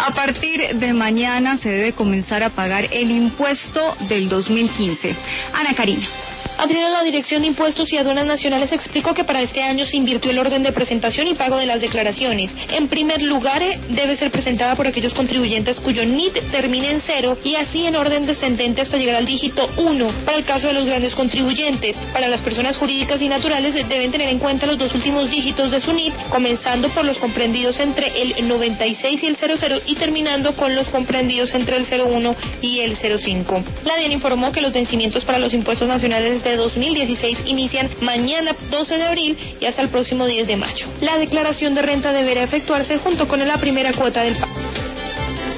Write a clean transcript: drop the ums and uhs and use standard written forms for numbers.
A partir de mañana se debe comenzar a pagar el impuesto del 2015. Ana Karina. Adriana, la Dirección de Impuestos y Aduanas Nacionales explicó que para este año se invirtió el orden de presentación y pago de las declaraciones. En primer lugar, debe ser presentada por aquellos contribuyentes cuyo NIT termine en 0 y así en orden descendente hasta llegar al dígito 1. Para el caso de los grandes contribuyentes, para las personas jurídicas y naturales deben tener en cuenta los dos últimos dígitos de su NIT, comenzando por los comprendidos entre el 96 y el 00 y terminando con los comprendidos entre el 01 y el 05. La DIAN informó que los vencimientos para los impuestos nacionales de 2016 inician mañana 12 de abril y hasta el próximo 10 de mayo. La declaración de renta deberá efectuarse junto con la primera cuota del pago.